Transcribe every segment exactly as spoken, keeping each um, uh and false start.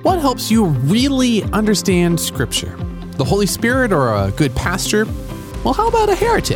What helps you really understand Scripture? The Holy Spirit or a good pastor? Well, how about a heretic?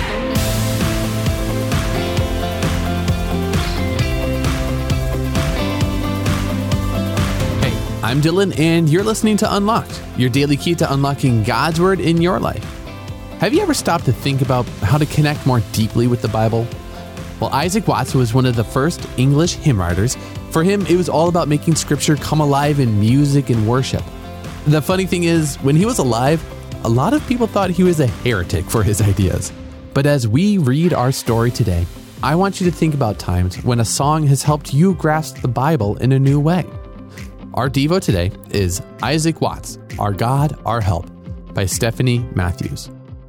Hey, I'm Dylan, and you're listening to Unlocked, your daily key to unlocking God's Word in your life. Have you ever stopped to think about how to connect more deeply with the Bible? Well, Isaac Watts was one of the first English hymn writers. For him, it was all about making Scripture come alive in music and worship. The funny thing is, when he was alive, a lot of people thought he was a heretic for his ideas. But as we read our story today, I want you to think about times when a song has helped you grasp the Bible in a new way. Our Devo today is Isaac Watts, Our God, Our Help, by Stephanie Matthews.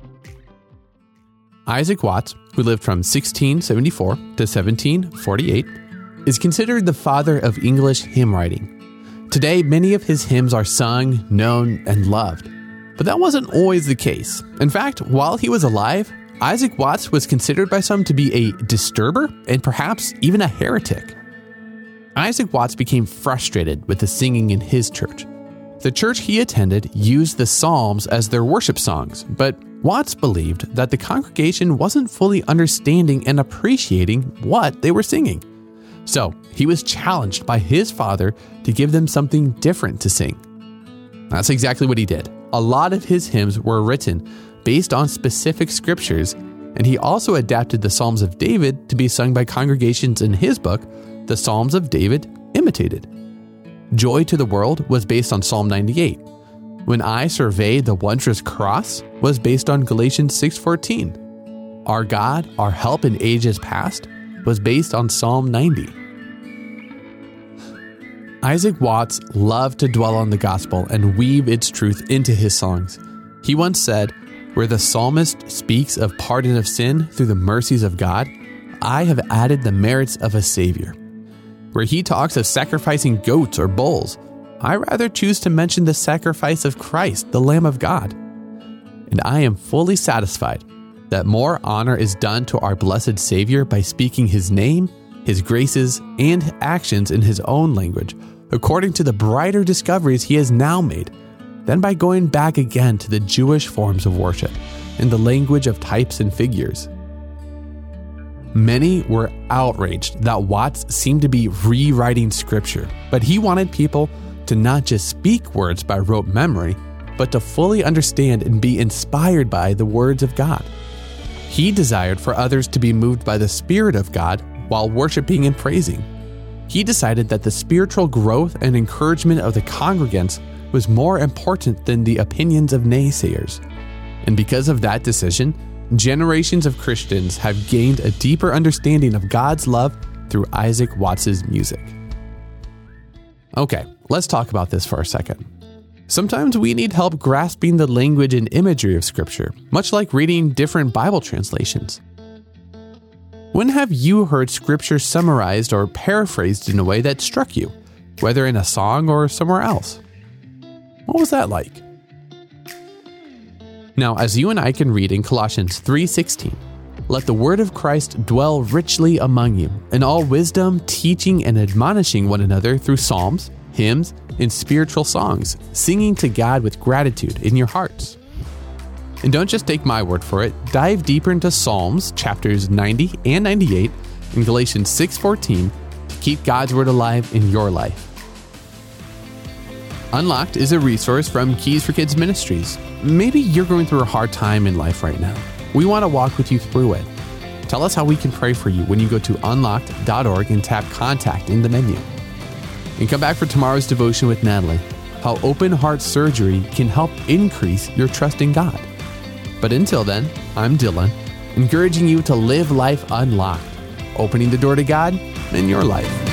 Isaac Watts, who lived from sixteen seventy-four to seventeen forty-eight, is considered the father of English hymn writing. Today, many of his hymns are sung, known, and loved. But that wasn't always the case. In fact, while he was alive, Isaac Watts was considered by some to be a disturber and perhaps even a heretic. Isaac Watts became frustrated with the singing in his church. The church he attended used the Psalms as their worship songs, but Watts believed that the congregation wasn't fully understanding and appreciating what they were singing. So he was challenged by his father to give them something different to sing. That's exactly what he did. A lot of his hymns were written based on specific scriptures, and he also adapted the Psalms of David to be sung by congregations in his book, The Psalms of David Imitated. Joy to the World was based on Psalm ninety-eight. When I Survey the Wondrous Cross was based on Galatians six fourteen. Our God, Our Help in Ages Past was based on Psalm ninety. Isaac Watts loved to dwell on the gospel and weave its truth into his songs. He once said, "Where the psalmist speaks of pardon of sin through the mercies of God, I have added the merits of a Savior. Where he talks of sacrificing goats or bulls, I rather choose to mention the sacrifice of Christ, the Lamb of God. And I am fully satisfied that more honor is done to our blessed Savior by speaking his name, his graces, and actions in his own language, according to the brighter discoveries he has now made, than by going back again to the Jewish forms of worship in the language of types and figures." Many were outraged that Watts seemed to be rewriting Scripture, but he wanted people to not just speak words by rote memory, but to fully understand and be inspired by the words of God. He desired for others to be moved by the Spirit of God while worshiping and praising. He decided that the spiritual growth and encouragement of the congregants was more important than the opinions of naysayers. And because of that decision, generations of Christians have gained a deeper understanding of God's love through Isaac Watts' music. Okay, let's talk about this for a second. Sometimes we need help grasping the language and imagery of Scripture, much like reading different Bible translations. When have you heard Scripture summarized or paraphrased in a way that struck you, whether in a song or somewhere else? What was that like? Now, as you and I can read in Colossians three sixteen, "Let the word of Christ dwell richly among you, in all wisdom, teaching and admonishing one another through psalms, hymns, and spiritual songs, singing to God with gratitude in your hearts." And don't just take my word for it. Dive deeper into Psalms chapters ninety and ninety-eight and Galatians six fourteen to keep God's word alive in your life. Unlocked is a resource from Keys for Kids Ministries. Maybe you're going through a hard time in life right now. We want to walk with you through it. Tell us how we can pray for you when you go to unlocked dot org and tap Contact in the menu. And come back for tomorrow's devotion with Natalie, how open heart surgery can help increase your trust in God. But until then, I'm Dylan, encouraging you to live life unlocked, opening the door to God in your life.